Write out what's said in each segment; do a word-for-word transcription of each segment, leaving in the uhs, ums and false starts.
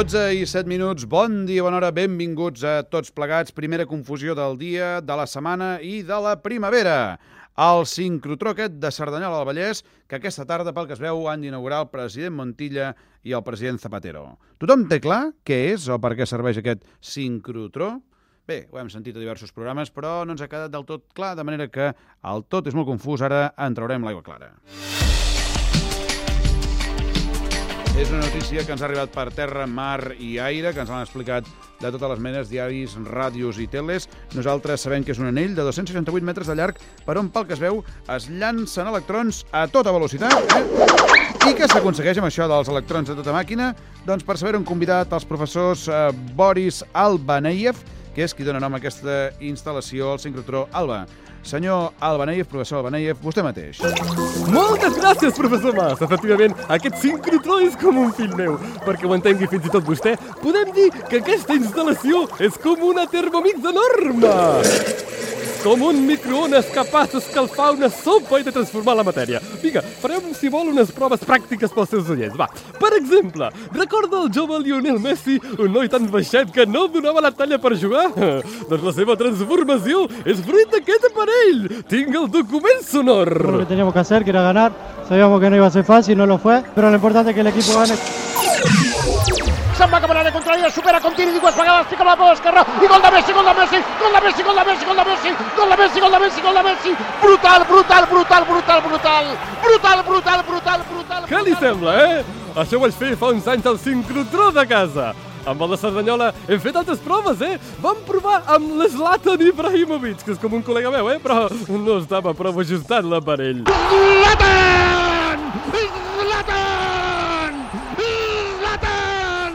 dotze i set minuts, bon dia, bona hora, benvinguts a tots plegats. Primera confusió del dia, de la setmana i de la primavera. El sincrotró aquest de Cerdanyola del Vallès, que aquesta tarda, pel que es veu, han d'inaugurar el president Montilla i el president Zapatero. Tothom té clar què és o per què serveix aquest sincrotró? Bé, ho hem sentit a diversos programes, però no ens ha quedat del tot clar, de manera que el tot és molt confús. Ara en traurem l'aigua clara. És una notícia que ens ha arribat per terra, mar i aire, que ens l'han explicat de totes les menes, diaris, ràdios i teles. Nosaltres sabem que és un anell de dos-cents seixanta-vuit metres de llarg per on, pel que es veu, es llancen electrons a tota velocitat. Eh? I què s'aconsegueix amb això dels electrons a tota màquina? Doncs per saber-ho hem convidat els professors eh, Boris Albaneyev, que és qui dona nom a aquesta instal·lació, el sincrotró Alba. Senyor Albaneyev, professor Albaneyev, vostè mateix. Moltes gràcies, professor Mas. Efectivament, aquest sincrotró és com un fill meu. Perquè ho entengui fins i tot vostè, podem dir que aquesta instal·lació és com una Thermomix enorme. Com un microones capaç d'escalfar una sopa i de transformar la matèria. Vinga, farem, si vol, unes proves pràctiques pels seus oients. Va, per exemple, recorda el jove Lionel Messi, un noi tan baixet que no donava la talla per jugar? Doncs la seva transformació és fruit d'aquest aparell. Tinc el document sonor. Lo que teníamos que hacer, que era ganar. Sabíamos que no iba a ser fácil, no lo fue, pero lo importante es que el equipo gane. Se'n va cap a l'àrea contrària, supera com tiri dues vegades, fica la bola esquerra i gol de Messi, gol de Messi, gol de Messi, gol de Messi, gol de Messi, gol de Messi, gol de Messi, gol de Messi, brutal, brutal, brutal, brutal, brutal, brutal, brutal, brutal, brutal. Què li sembla, eh? Això ho vaig fer fa uns anys al sincrotró de casa. Amb el de Cerdanyola hem fet altres proves, eh? Vam provar amb l'Zlatan Ibrahimovic, que és com un col·lega meu, eh? Però no estava prou ajustat l'aparell. Zlatan! Zlatan! Zlatan!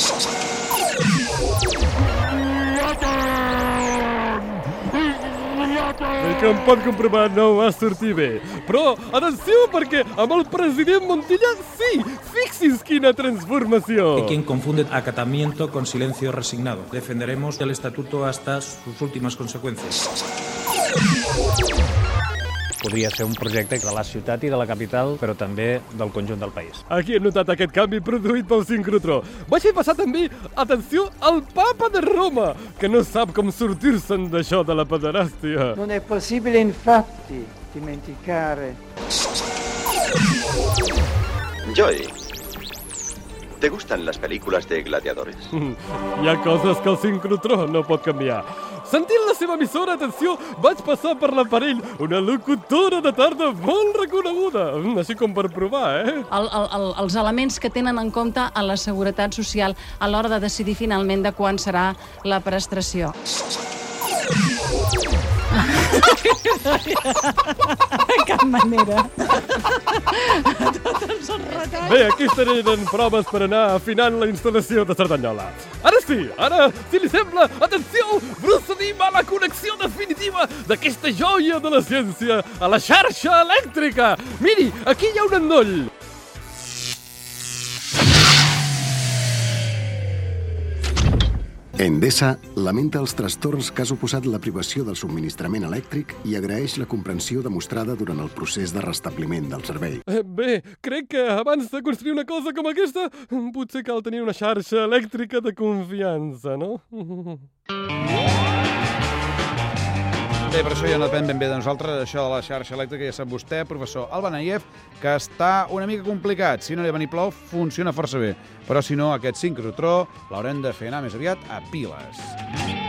I que em pot comprovar, no va sortir bé. Però, atenció, perquè amb el president Montilla, sí, fixi's quina transformació. Hay quien confunde acatamiento con silencio resignado. Defenderemos el estatuto hasta sus últimas consecuencias. Podria ser un projecte de la ciutat i de la capital, però també del conjunt del país. Aquí hem notat aquest canvi produït pel sincrotró. Vaig fer passar també, atenció, al papa de Roma, que no sap com sortir-se'n d'això de la pederàstia. Non è possibile infatti dimenticare. Joey, ¿te gustan las películas de gladiadores? Hi ha coses que el sincrotró no pot canviar. Sentint la seva emissora, atenció, vaig passar per l'aparell una locutora de tarda molt reconeguda, així com per provar, eh? El, el, el, els elements que tenen en compte a la Seguretat Social a l'hora de decidir finalment de quan serà la prestació. De cap manera. Bé, aquí estaran proves per anar afinant la instal·lació de Cerdanyola. Ara sí, ara, si li sembla, atenció, procedim a la connexió definitiva d'aquesta joia de la ciència a la xarxa elèctrica. Miri, aquí hi ha un endoll. Endesa lamenta els trastorns que ha suposat la privació del subministrament elèctric i agraeix la comprensió demostrada durant el procés de restabliment del servei. Eh, bé, crec que abans de construir una cosa com aquesta, potser cal tenir una xarxa elèctrica de confiança, no? Bé, però això ja no depèn ben bé de nosaltres, això de la xarxa elèctrica, ja sap vostè, professor Albaneyev, que està una mica complicat. Si no li ha venit plou, funciona força bé. Però si no, aquest sincrotró l'haurem de fer anar més aviat a piles.